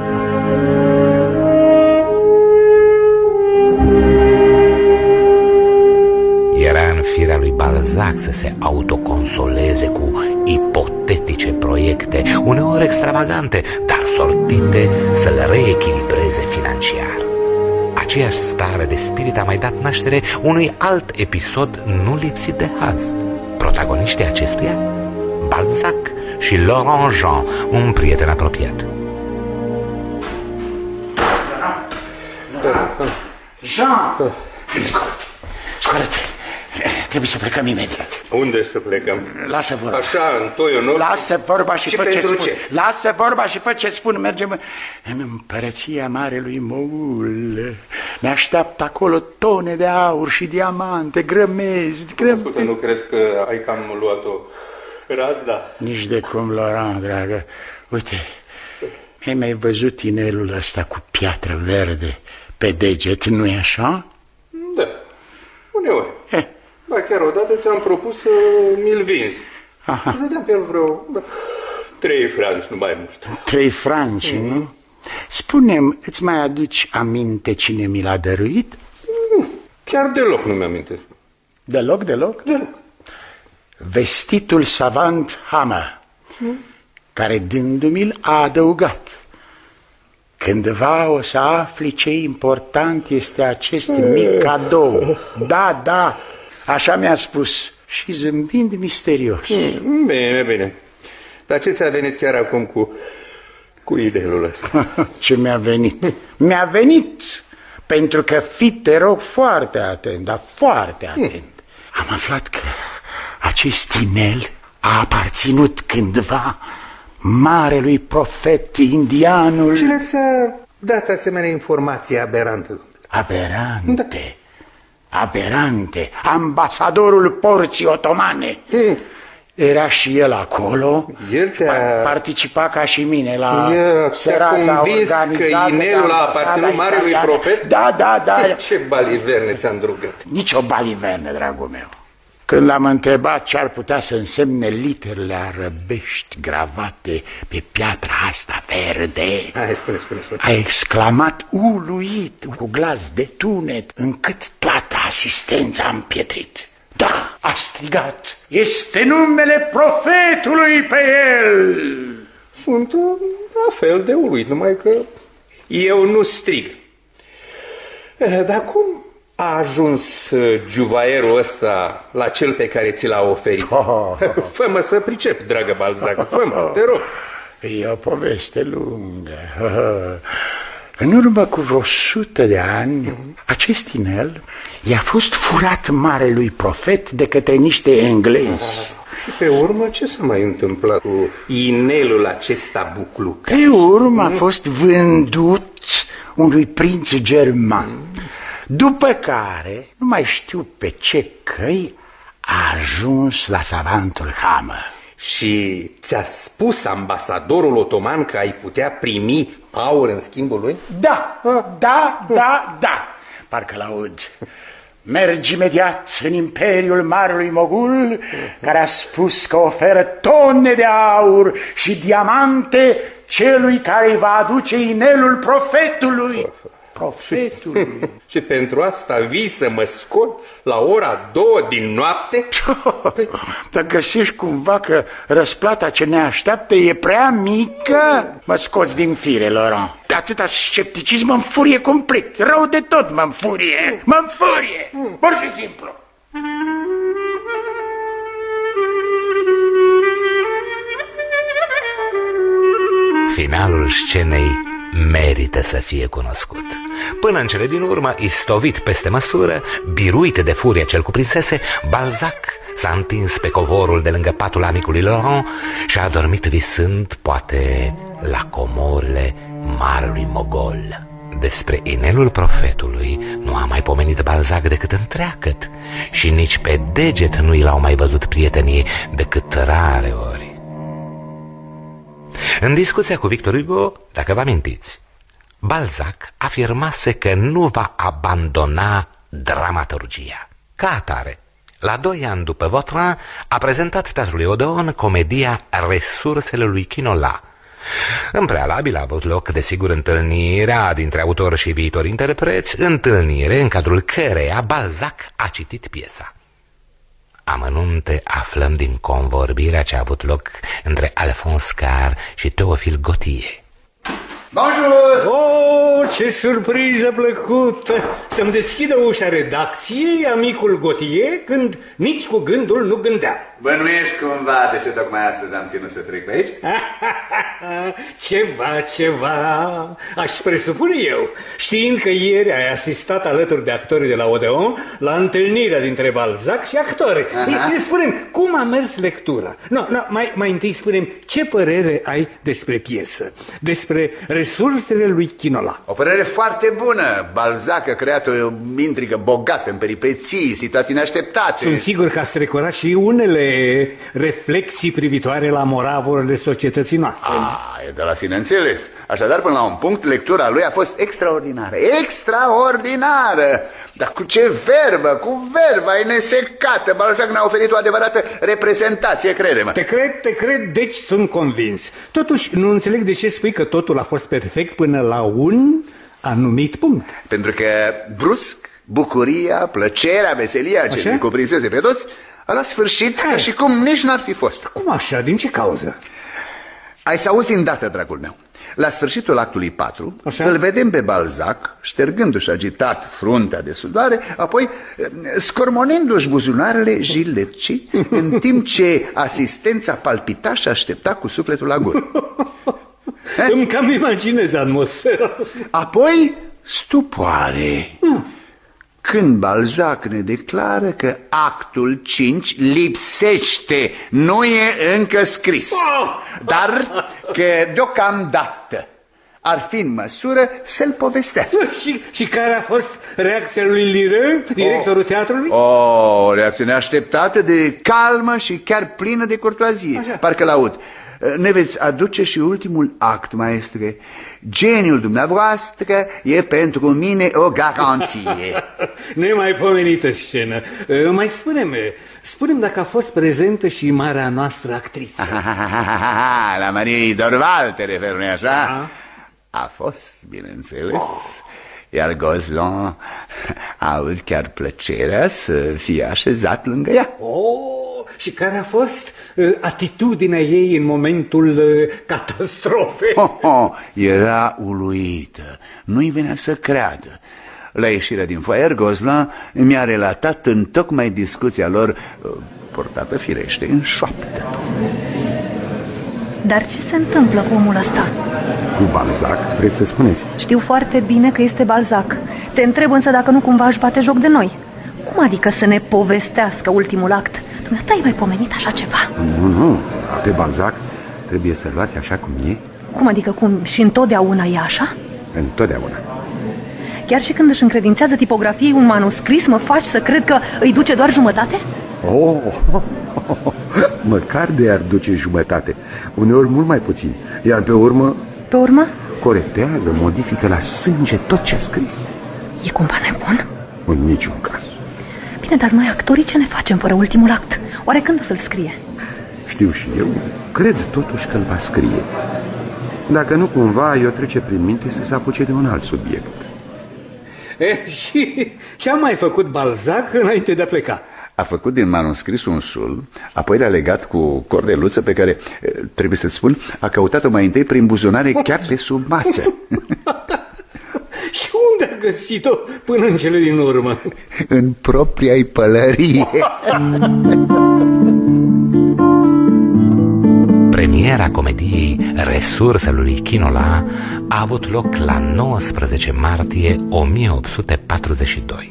Era în firea lui Balzac să se autoconsoleze cu ipotetice proiecte, uneori extravagante, dar sortite să-l reechilibreze financiar. Aceeași stare de spirit a mai dat naștere unui alt episod nu lipsit de haz. Protagoniștii acestuia, Balzac și Laurent Jean, un prieten apropiat. Jean, scoală-te, scoală-te. Trebuie să plecăm imediat. Unde să plecăm? Lasă vorba. Așa, în toiul nostru? Lasă vorba și, Și fă ce pentru spun. ce? Lasă vorba și fă ce spun. Mergem în împărăția Marelui Moul. Ne așteaptă acolo tone de aur și diamante, grămezi, grămezi. Ascultă, nu crezi că ai cam luat-o razda? Nici de cum, Laurent, dragă. Uite, ai mai văzut inelul ăsta cu piatră verde pe deget, nu-i așa? Da, uneori. Eh. Ba chiar odată ți-am propus să mi-l vinzi. Aha. Să dăm pe el vreo trei franci, nu mai mult. Trei franci, mm. nu? Spune-mi, îți mai aduci aminte cine mi l-a dăruit? Nu, chiar deloc nu mi-amintesc. Deloc, deloc? Deloc. Vestitul savant Hammer, mm. care dându-mi-l a adăugat: cândva o să afli ce important este acest mic cadou. Da, da, așa mi-a spus, și zâmbind misterios. Mm, bine, bine. Dar ce ți-a venit chiar acum cu, cu inelul ăsta? Ce mi-a venit? Mi-a venit pentru că fii, te rog, foarte atent, dar foarte atent. Mm. Am aflat că acest inel a aparținut cândva marelui profet indianul. Cine ți-a dat asemenea informație aberantă? Aberante, da. Aberante, ambasadorul porții otomane. Mm. Era și el acolo. El te-a... participa ca și mine la serata organizată. Că inelul a aparținut marelui profet? Da, da, da. Ce baliverne ți-am drugat? Nici o baliverne, dragul meu. Când l-am întrebat ce ar putea să însemne literele arăbești gravate pe piatra asta verde, Hai, spune, spune, spune. a exclamat uluit, cu glas de tunet, încât toată asistența a împietrit. Da, a strigat, este numele profetului pe el. Sunt la fel de uluit, numai că eu nu strig. Dar cum a ajuns juvaierul ăsta la cel pe care ți l-a oferit? Oh. Fă-mă să pricep, dragă Balzac, fă-mă, te rog. E o poveste lungă. În urmă cu vreo sută de ani, mm-hmm. acest inel i-a fost furat marelui profet de către niște englezi. Ah, și pe urmă ce s-a mai întâmplat cu inelul acesta bucluc? Pe urmă a fost vândut unui prinț german. Mm. După care, nu mai știu pe ce căi, a ajuns la savantul Hammer. Și ți-a spus ambasadorul otoman că ai putea primi aur în schimbul lui? Da, da, da, da. Parcă l-aud. Mergi imediat în imperiul marelui mogul, care a spus că oferă tone de aur și diamante celui care îi va aduce inelul profetului. Profetului. Și pentru asta vii să mă scot la ora două din noapte? Dar găsești cumva că răsplata ce ne așteaptă e prea mică? Mă scoți din fire, Laurent. De atâta scepticism mă înfurie complet. Rău de tot mă înfurie. Mă înfurie, pur și simplu. Finalul scenei merită să fie cunoscut. Până în cele din urmă, istovit peste măsură, biruit de furia ce-l cuprinsese, Balzac s-a întins pe covorul de lângă patul amicului Laurent și a adormit visând, poate, la comorile marelui mogol. Despre inelul profetului nu a mai pomenit Balzac decât întreagăt și nici pe deget nu i l-au mai văzut prietenii decât rare ori. În discuția cu Victor Hugo, dacă vă amintiți, Balzac afirmase că nu va abandona dramaturgia. Ca atare, la doi ani după Vautrin, a prezentat Teatrului Odeon comedia Resursele lui Quinola. În prealabil a avut loc, desigur, întâlnirea dintre autor și viitori interpreți, întâlnire în cadrul căreia Balzac a citit piesa. Amănunte aflăm din convorbirea ce a avut loc între Alphonse Karr și Théophile Gautier. Bonjour! Oh, ce surpriză plăcută! Să-mi deschidă ușa redacției amicul Gautier când nici cu gândul nu gândea. Bănuiești cumva de ce tocmai astăzi am ținut să trec pe aici? Ceva, ceva, aș presupune eu, știind că ieri ai asistat alături de actorii de la Odeon la întâlnirea dintre Balzac și actori. Spune-mi, cum a mers lectura? No, no, mai, mai întâi spune-mi, ce părere ai despre piesă, despre Resursele lui Quinola? O părere foarte bună. Balzac a creat o intrigă bogată în peripeții, situații neașteptate. Sunt sigur că a strecurat și unele reflexii privitoare la moravurile societății noastre. Ah, e de la sine înțeles. Așadar, până la un punct, lectura lui a fost extraordinară. Extraordinară! Dar cu ce verbă, cu verba e nesecată. Balzac ne-a oferit o adevărată reprezentație, crede-mă. Te cred, te cred, deci sunt convins. Totuși, nu înțeleg de ce spui că totul a fost perfect până la un anumit punct. Pentru că brusc, bucuria, plăcerea, veselia ce ne cuprinsese pe toți, a la sfârșit ca și cum nici n-ar fi fost. Cum așa? Din ce cauză? Ai să auzi îndată, dragul meu. La sfârșitul actului patru, așa? Îl vedem pe Balzac, ștergându-și agitat fruntea de sudoare, apoi scormonindu-și buzunarele jiletcii, în timp ce asistența palpita și aștepta cu sufletul la gură. Îmi cam imaginez atmosfera. Apoi stupoare. Hmm. Când Balzac ne declară că actul cinci lipsește, nu e încă scris, dar că deocamdată ar fi în măsură să-l povestească. Și, și care a fost reacția lui Lireux, directorul oh. teatrului? O, oh, reacție neașteptată, de calmă și chiar plină de curtoazie. Așa. Parcă l-aud. Ne veți aduce și ultimul act, maestre. Geniul dumneavoastră e pentru mine o garanție. Nemaipomenită scenă. Mai spune-mi, spune-mi dacă a fost prezentă și marea noastră actriță. La Marie Dorval te referi, nu-i așa? A fost, bineînțeles. Oh. Iar Gozlan a avut chiar plăcerea să fie așezat lângă ea. Oh, și care a fost uh, atitudinea ei în momentul uh, catastrofei? Oh, oh, era uluită, nu-i venea să creadă. La ieșirea din foaier, Gozlan mi-a relatat întocmai discuția lor, uh, portată firește în șoaptă. Dar ce se întâmplă cu omul ăsta? Cu Balzac, vreți să spuneți? Știu foarte bine că este Balzac. Te întreb însă dacă nu cumva își bate joc de noi. Cum adică să ne povestească ultimul act? Dumneata ai mai pomenit așa ceva? Nu, nu, pe Balzac trebuie să luați așa cum e. Cum adică cum? Și întotdeauna e așa? Întotdeauna. Chiar și când își încredințează tipografiei un manuscris, mă faci să cred că îi duce doar jumătate? Oh, oh, oh, oh. Măcar de ar duce jumătate, uneori mult mai puțin. Iar pe urmă... Pe urmă? Corectează, modifică la sânge tot ce a scris. E cumva nebun? În niciun caz. Bine, dar noi actorii ce ne facem fără ultimul act? Oare când o să-l scrie? Știu și eu, cred totuși că îl va scrie. Dacă nu cumva, eu trece prin minte să se apuce de un alt subiect. E, și ce a mai făcut Balzac înainte de a pleca? A făcut din manuscris un sul, apoi l-a legat cu cordeluță pe care, trebuie să-ți spun, a căutat-o mai întâi prin buzunare chiar de sub masă. Și unde a găsit-o până în cele din urmă? În propria-i pălărie. Premiera comediei Resursele lui Chinola a avut loc la nouăsprezece martie o mie opt sute patruzeci și doi.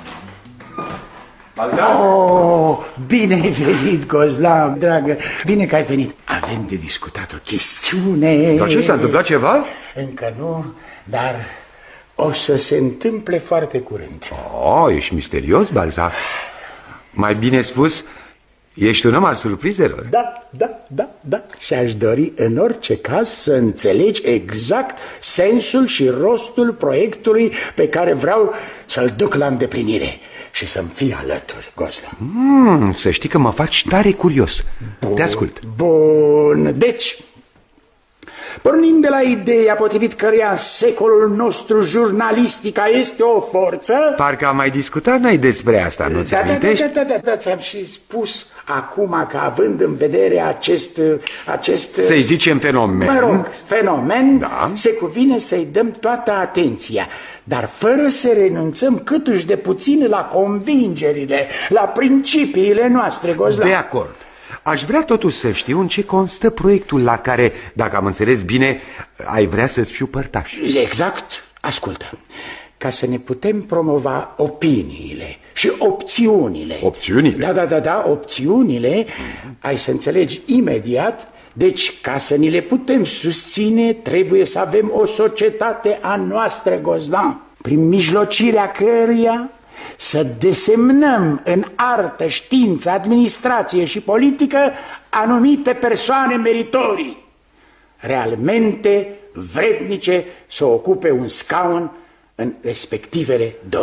Oh, bine ai venit, Gozlan, dragă. Bine că ai venit. Avem de discutat o chestiune. Dar ce s-a întâmplat ceva? Încă nu, dar o să se întâmple foarte curând. Oh, ești misterios, Balzac. Mai bine spus, ești un om al surprizelor. Da, da, da, da. Și aș dori în orice caz să înțelegi exact sensul și rostul proiectului pe care vreau să-l duc la îndeplinire. Și să-mi fii alături, Gozlan. mm, Să știi că mă faci tare curios. Bun, te ascult. Bun, deci pornind de la ideea potrivit căreia în secolul nostru jurnalistica este o forță. Parcă am mai discutat noi despre asta, nu ți da, amintești? Da, da, da, da, da, ți-am și spus acum că având în vedere acest, acest să-i zicem fenomen. Mă rog, fenomen, da. Se cuvine să-i dăm toată atenția, dar fără să renunțăm câtuși de puțin la convingerile, la principiile noastre, Gozlan. De acord. Aș vrea totuși să știu în ce constă proiectul la care, dacă am înțeles bine, ai vrea să-ți fiu părtaș. Exact. Ascultă. Ca să ne putem promova opiniile și opțiunile. Opțiunile? Da, da, da, da, opțiunile, mm-hmm. Ai să înțelegi imediat. Deci, ca să ni le putem susține, trebuie să avem o societate a noastră, Gozlan, prin mijlocirea căreia să desemnăm în artă, știință, administrație și politică anumite persoane meritorii, realmente vrednice să ocupe un scaun în respectivele domenii.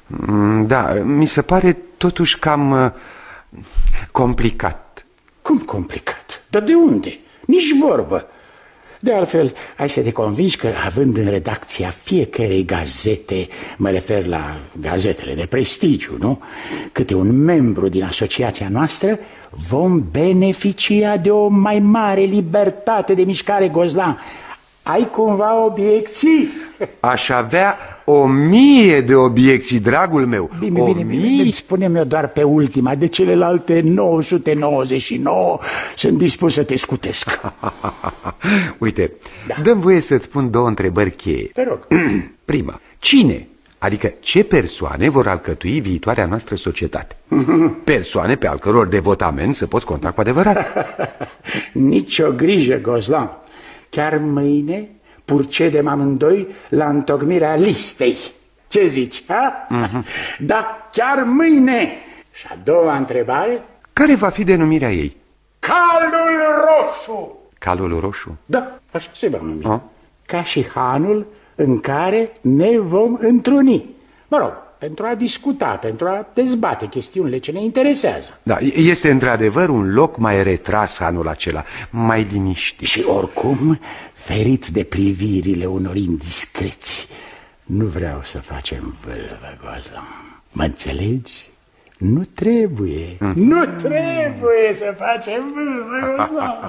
Da, mi se pare totuși cam uh, complicat. Cum complicat? Dar de unde? Nici vorbă. De altfel, ai să te convingi că, având în redacția fiecărei gazete, mă refer la gazetele de prestigiu, nu? Câte un membru din asociația noastră, vom beneficia de o mai mare libertate de mișcare, Gozlan. Ai cumva obiecții? Aș avea o mie de obiecții, dragul meu. Bine, bine, bine, spune-mi eu doar pe ultima. De celelalte nouă sute nouăzeci și nouă sunt dispus să te scutesc. Uite, da. Dă-mi voie să-ți spun două întrebări cheie. Te rog. Prima, cine, adică ce persoane vor alcătui viitoarea noastră societate? Persoane pe al căror devotament să poți conta cu adevărat. Nici o grijă, Gozlan. Chiar mâine purcedem amândoi la întocmirea listei. Ce zici, ha? Uh-huh. Da, chiar mâine. Și a doua întrebare? Care va fi denumirea ei? Calul Roșu. Calul Roșu? Da, așa se va numi. Uh? Ca și hanul în care ne vom întruni. Mă rog, pentru a discuta, pentru a dezbate chestiunile ce ne interesează. Da, este într-adevăr un loc mai retras anul acela, mai liniștit. Și oricum, ferit de privirile unor indiscreți, nu vreau să facem vâlvă, Gozlan. Mă înțelegi? Nu trebuie, mm. nu trebuie să facem vâlvă, Gozlan.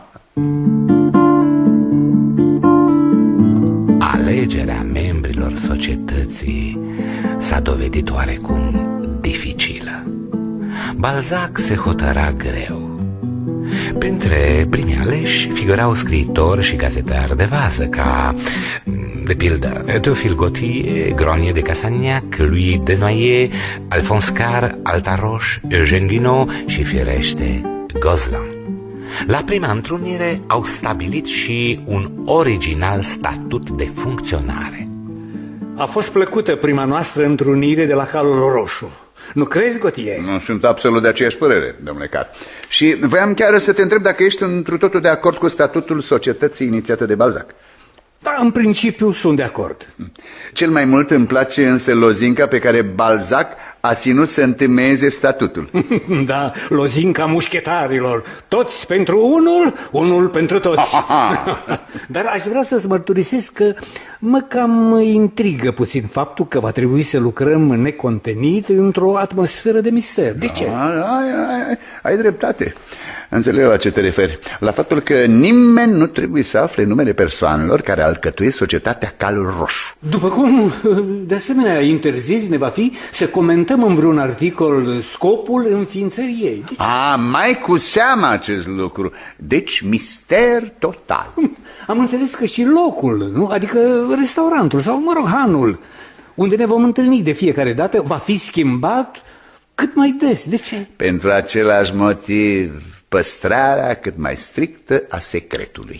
Alegerea membrilor societății s-a dovedit oarecum dificilă. Balzac se hotăra greu. Printre primii aleși figurau scriitori și gazetari de vază, ca, de pildă, Théophile Gautier, Gronier de Casagnac, Louis Desnoyers, Alphonse Karr, Altaroche, Eugène Guinot și, firește, Gozlan. La prima întrunire au stabilit și un original statut de funcționare. A fost plăcută prima noastră întrunire de la Calul Roșu. Nu crezi, Gautier? Nu, sunt absolut de aceeași părere, domnule Karr. Și voiam chiar să te întreb dacă ești întru totul de acord cu statutul societății inițiată de Balzac. Da, în principiu sunt de acord. Cel mai mult îmi place însă lozinca pe care Balzac a ținut să întemeieze statutul. Da, lozinca mușchetarilor. Toți pentru unul, unul pentru toți. Dar aș vrea să-ți mărturisesc că mă cam intrigă puțin faptul că va trebui să lucrăm necontenit într-o atmosferă de mister. De ce? Ai, ai, ai dreptate. Înțeleg la ce te referi. La faptul că nimeni nu trebuie să afle numele persoanelor care alcătuiesc societatea Calul Roșu. După cum, de asemenea, interzis ne va fi să comentăm în vreun articol scopul înființării ei. Deci... A, mai cu seamă acest lucru. Deci mister total. Am înțeles că și locul, nu? Adică restaurantul sau, mă rog, hanul, unde ne vom întâlni de fiecare dată, va fi schimbat cât mai des. De ce? Pentru același motiv, păstrarea cât mai strictă a secretului.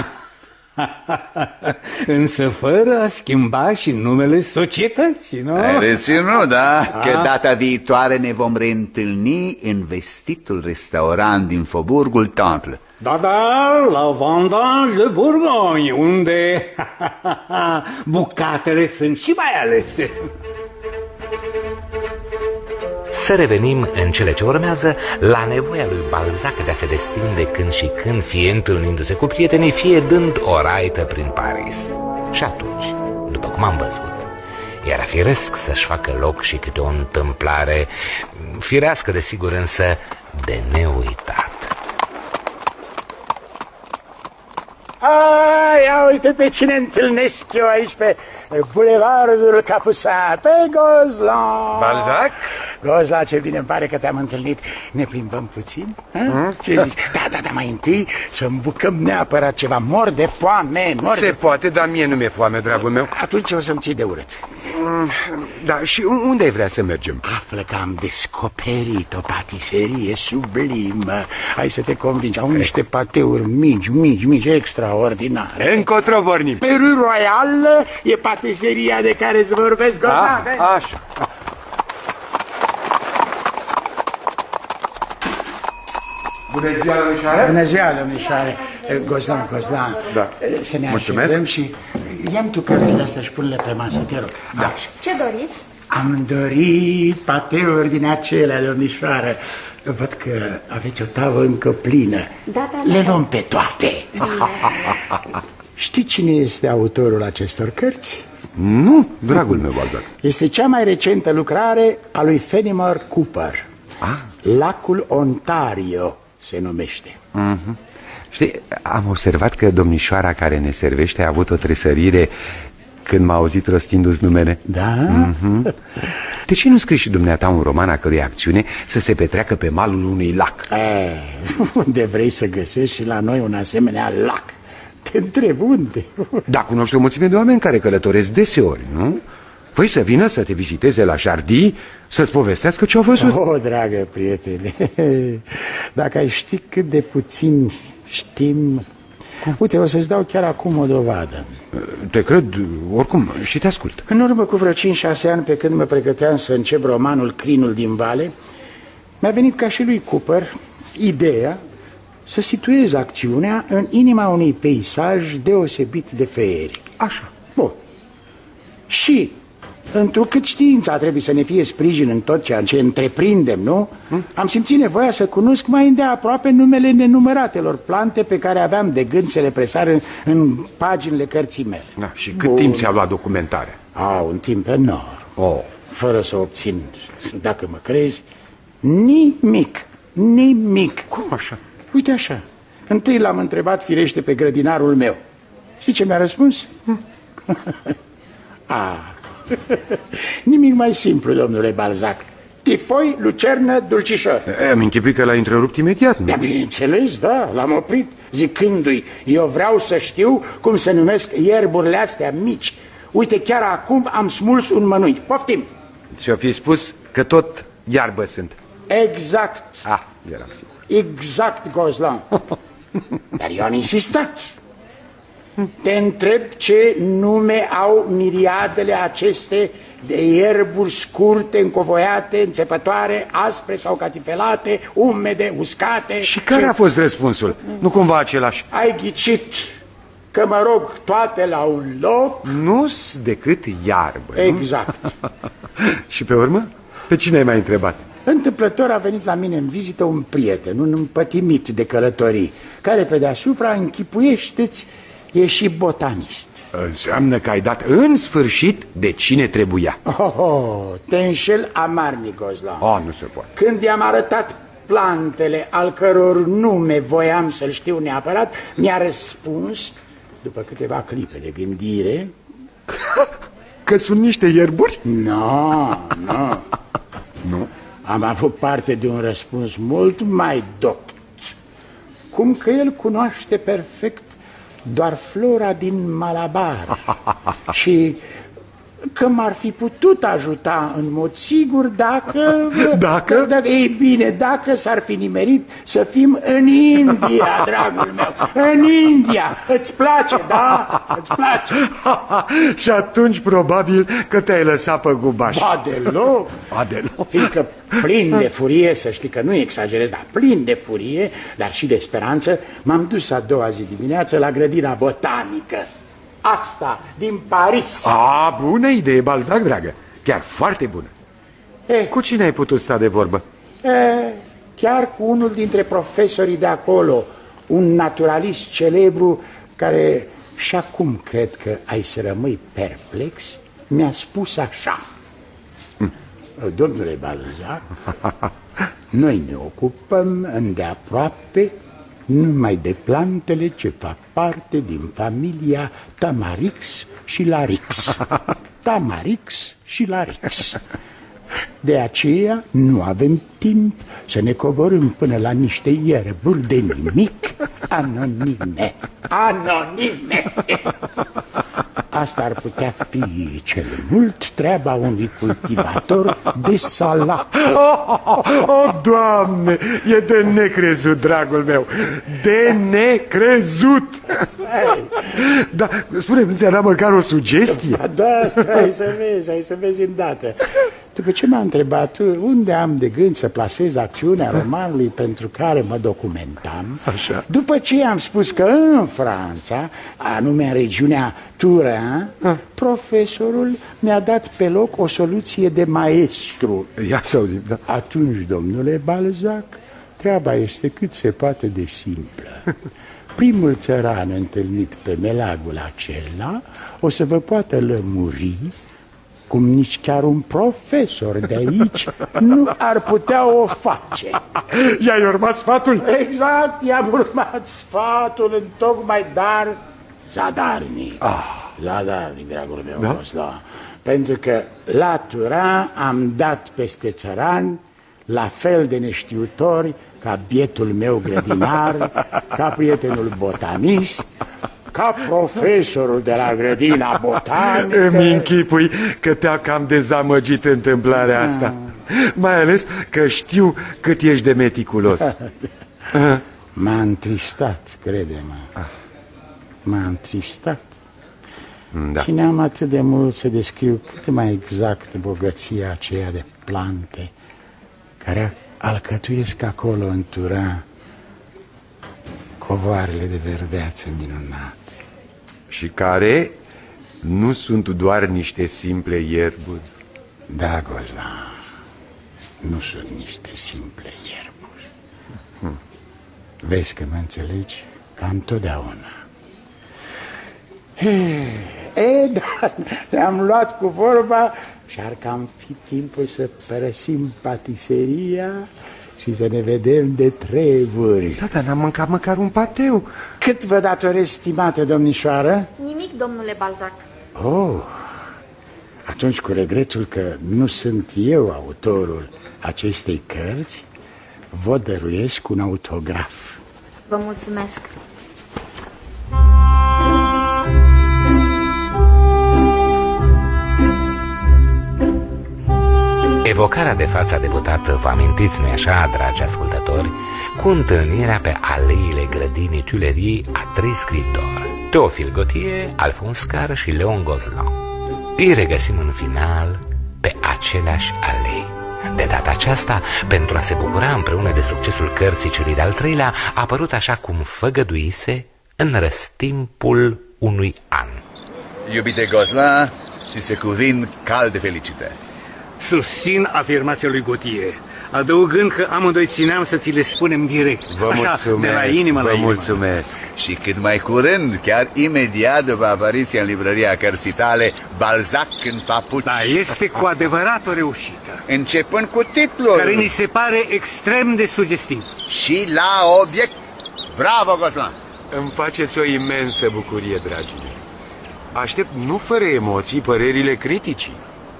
Însă fără a schimba și numele societății, nu? Ai reținut, da? Că data viitoare ne vom reîntâlni în vestitul restaurant din Faubourgul Temple. Da, da, la Vendange de Bourgogne, unde bucatele sunt și mai alese. Să revenim în cele ce urmează la nevoia lui Balzac de a se destinde când și când, fie întâlnindu-se cu prietenii, fie dând o raită prin Paris. Și atunci, după cum am văzut, era firesc să-și facă loc și câte o întâmplare, firească desigur, însă de neuitat. A, ia uite pe cine întâlnesc eu aici pe Bulevardul Capucin, pe Gozlan. Balzac? Gozlan, ce bine îmi pare că te-am întâlnit. Ne plimbăm puțin? Hmm? Ce zici? Da, da, da, mai întâi să îmbucăm neapărat ceva. Mor de foame. Mor Se de poate, dar mie nu mi-e foame, dragul meu. Atunci o să-mi ții de urât. Da, și unde ai vrea să mergem? Află că am descoperit o patiserie sublimă. Hai să te convingi. Au niște pateuri mici, mici, mici, extraordinare. Încotro pornim. Pe Rue Royal e patiseria de care îți vorbesc, Gozlan. Așa. Bună ziua, domnișoare! Bună ziua, domnișoare! Gozlan, Gozlan, da. Să ne Mulțumesc. așezăm și ia-mi tu cărțile astea și pune-le pe masă, te rog. Da. Ce doriți? Am dorit pateuri din acelea, domnișoară. Văd că aveți o tavă încă plină. Da, da, da. Le luăm pe toate. Știi cine este autorul acestor cărți? Nu, dragul meu, Balzac. Este cea mai recentă lucrare a lui Fenimore Cooper. Ah. Lacul Ontario se numește. Mm-hmm. Știi, am observat că domnișoara care ne servește a avut o tresărire când m-a auzit rostindu-ți numele. Da? Mm-hmm. De ce nu scrii și dumneata un roman a cărui acțiune să se petreacă pe malul unui lac? E, unde vrei să găsești și la noi un asemenea lac? Te întreb unde? Da, cunoști o mulțime de oameni care călătoresc deseori, nu? Voi să vină să te viziteze la Jardin, să-ți povestească ce-au văzut. Oh, dragă prietene, dacă ai ști cât de puțin știm... Uite, o să-ți dau chiar acum o dovadă. Te cred, oricum, și te ascult. În urmă cu vreo cinci șase ani, pe când mă pregăteam să încep romanul Crinul din Vale, mi-a venit ca și lui Cooper ideea să situez acțiunea în inima unui peisaj deosebit de feeric. Așa. Bun. Și, întrucât știința trebuie să ne fie sprijin în tot ceea ce întreprindem, nu? Hmm? Am simțit nevoia să cunosc mai îndeaproape numele nenumăratelor plante pe care aveam de gând să le presar în, în paginile cărții mele. Da, și cât Bun. timp ți-a luat documentarea? A, un timp enorm. Oh. Fără să obțin, dacă mă crezi, nimic. Nimic. Cum așa? Uite așa. Întâi l-am întrebat firește pe grădinarul meu. Știi ce mi-a răspuns? A, nimic mai simplu, domnule Balzac. Tifoi, lucernă, dulcișor. E, am închipuit că l-a întrerupt imediat, nu? Da, bineînțeles, da, l-am oprit zicându-i: eu vreau să știu cum se numesc ierburile astea mici. Uite, chiar acum am smuls un mănui. Poftim. Și-o fi spus că tot iarbă sunt. Exact. Ah, eram sigur. Exact, Gozlan. Dar eu am insistat. Te întreb ce nume au miriadele aceste de ierburi scurte, încovoiate, înțepătoare, aspre sau catifelate, umede, uscate. Și care și... a fost răspunsul? Nu cumva același? Ai ghicit că mă rog toate la un loc? Nu-s decât iarbă. Exact. Nu? Și pe urmă? Pe cine ai mai întrebat? Întâmplător a venit la mine în vizită un prieten, un împătimit de călătorii, care pe deasupra, închipuiește-ți, e și botanist. Înseamnă că ai dat în sfârșit de cine trebuia. Oh, oh, te înșel amarnic, Gozlan. Oh, nu se poate. Când i-am arătat plantele al căror nume voiam să-l știu neapărat, mi-a răspuns, după câteva clipe de gândire, că sunt niște ierburi? Nu, nu. Nu? Am avut parte de un răspuns mult mai doct. Cum că el cunoaște perfect doar flora din Malabar și că m-ar fi putut ajuta în mod sigur dacă... Dacă? dacă ei bine, dacă s-ar fi nimerit să fim în India, dragul meu. În India. Îți place, da? Îți place? Și atunci probabil că te-ai lăsat pe gubaș. Ba deloc. Ba deloc. Fiindcă plin de furie, să știi că nu exagerez, dar plin de furie, dar și de speranță, m-am dus a doua zi dimineață la grădina botanică. Asta, din Paris. A, bună idee, Balzac, dragă. Chiar foarte bună. E, Cu cine ai putut sta de vorbă? e, chiar cu unul dintre profesorii de acolo, un naturalist celebru care, și acum cred că ai să rămâi perplex, mi-a spus așa. Mm. Domnule Balzac, noi ne ocupăm îndeaproape numai de plantele ce fac parte din familia Tamarix și Larix. Tamarix și Larix. De aceea nu avem timp să ne coborâm până la niște ierburi de nimic anonime. Anonime! Asta ar putea fi cel mult treaba unui cultivator de salat. Oh, oh, oh, Doamne, e de necrezut, dragul meu. De necrezut. Stai. Da, spune, nu ți-a dat măcar o sugestie? Da, stai să vezi, hai să vezi îndată. După ce m-a întrebat unde am de gând să plasez acțiunea romanului pentru care mă documentam, Așa. după ce am spus că în Franța, anume în regiunea Turin, ah. profesorul mi-a dat pe loc o soluție de maestru. Ia să auzim, da. Atunci, domnule Balzac, treaba este cât se poate de simplă. Primul țăran întâlnit pe melagul acela o să vă poată lămuri cum nici chiar un profesor de aici nu ar putea o face. I-ai urmat sfatul? Exact, i-am urmat sfatul întocmai, dar zadarnic. Ah. Zadarnic, dragul meu, da? Da. Pentru că la Turin am dat peste țărani la fel de neștiutori ca bietul meu grădinar, ca prietenul botanist, ca profesorul de la grădina botanică. Îmi închipui că te-a cam dezamăgit întâmplarea asta. Mai ales că știu cât ești de meticulos. M-a întristat, crede-mă. M-a întristat. Da. Țineam atât de mult să descriu cât mai exact bogăția aceea de plante care alcătuiesc acolo în Turin covoarele de verdeață minunate. Și care nu sunt doar niște simple ierburi. Da, Gozlan, nu sunt niște simple ierburi. Hmm. Vezi că mă înțelegi? Ca întotdeauna. E, da, ne-am luat cu vorba și ar cam fi timpul să părăsim patiseria și să ne vedem de treburi. Da, dar n-am mâncat măcar un pateu. Cât vă datorez, stimată domnișoară? Nimic, domnule Balzac. Oh, atunci cu regretul că nu sunt eu autorul acestei cărți, vă dăruiesc un autograf. Vă mulțumesc. Evocarea de față a debutat, vă amintiți, nu-i așa, dragi ascultători, cu întâlnirea pe aleile grădinii Tuileries a trei scriitori, Théophile Gautier, Alphonse Karr și Léon Gozlan. Îi regăsim în final pe aceleași alei. De data aceasta, pentru a se bucura împreună de succesul cărții celui de-al treilea, a apărut așa cum făgăduise în răstimpul unui an. Iubite Gozlan, ți se cuvin calde felicitări. Susțin afirmația lui Gautier, adăugând că amândoi țineam să ți le spunem direct. Vă așa, mulțumesc, de la inimă vă la inimă. mulțumesc. Și cât mai curând, chiar imediat după apariția în librăria cărții tale, Balzac în papuci. Da, este cu adevărat o reușită. Începând cu titlul. Care ni se pare extrem de sugestiv. Și la obiect. Bravo, Gozlan! Îmi faceți o imensă bucurie, dragii. Aștept, nu fără emoții, părerile criticii.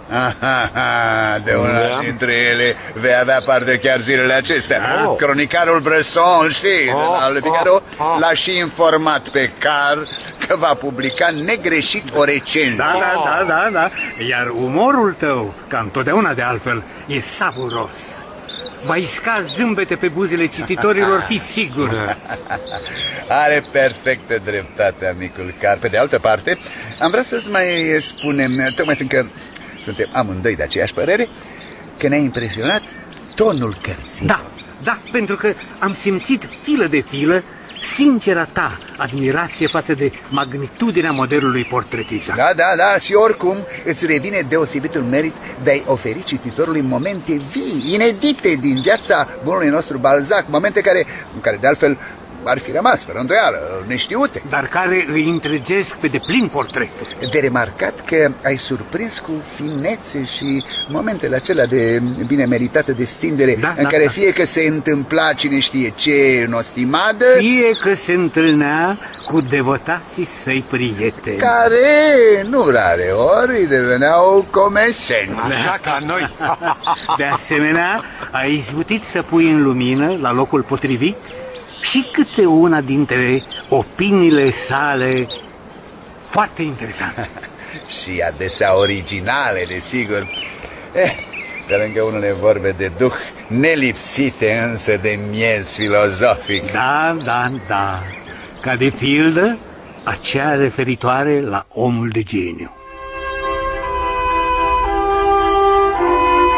Aha, de una dintre ele vei avea parte chiar zilele acestea. Oh. Cronicarul Bresson, știi, oh. al Figaro, oh. oh. l-a și informat pe Karr că va publica negreșit o recenzie. Da, da, da, da, da. Iar umorul tău, ca întotdeauna de altfel, e savuros. Va isca zâmbete pe buzele cititorilor, fi sigur. Are perfectă dreptate, amicul Karr. Pe de altă parte, am vrea să-ți mai spunem, tocmai fiindcă suntem amândoi de aceeași părere, că ne-a impresionat tonul cărții. Da, da, pentru că am simțit filă de filă sincera ta admirație față de magnitudinea modelului portretizat. Da, da, da, și oricum îți revine deosebitul merit de a-i oferi cititorului momente vii, inedite din viața bunului nostru Balzac, momente care, care de altfel ar fi rămas, fără îndoială, neștiute. Dar care îi întregesc pe deplin portretul. De remarcat că ai surprins cu finețe și momentele acelea de bine meritată destindere, da, în da, care da. fie că se întâmpla cine știe ce în o stimadă, fie că se întâlnea cu devotații săi prieteni, care, nu rare ori, deveneau comeseni. Așa ca noi. De asemenea, ai izbutit să pui în lumină, la locul potrivit, și câte una dintre opiniile sale foarte interesante. Și adesea originale, desigur. Eh, pe lângă unele vorbe de duh, nelipsite însă de miez filozofic. Da, da, da. Ca de pildă, aceea referitoare la omul de geniu.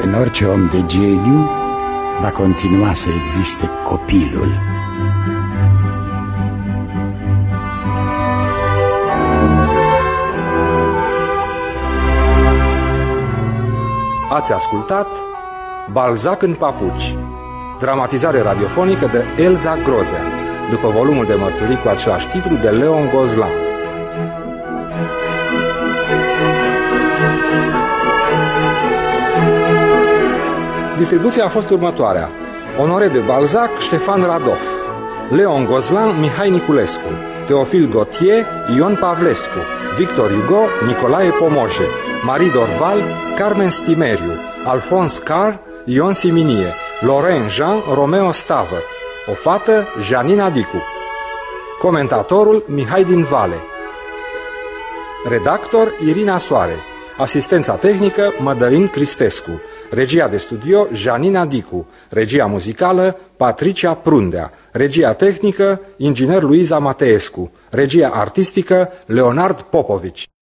În orice om de geniu va continua să existe copilul. Ați ascultat Balzac în papuci, dramatizare radiofonică de Elza Grozea, după volumul de mărturii cu același titlu de Leon Gozlan. Distribuția a fost următoarea: Honoré de Balzac, Ștefan Radov; Leon Gozlan, Mihai Niculescu; Teofil Gautier, Ion Pavlescu; Victor Hugo, Nicolae Pomoje; Marie Dorval, Carmen Stimeriu; Alphonse Carr, Ion Siminie; Laurent Jean, Romeo Stavă; o fată, Janina Dicu; comentatorul, Mihai din Vale; redactor, Irina Soare; asistența tehnică, Mădălin Cristescu; regia de studio, Janina Dicu; regia muzicală, Patricia Prundea; regia tehnică, inginer Luiza Mateescu; regia artistică, Leonard Popovici.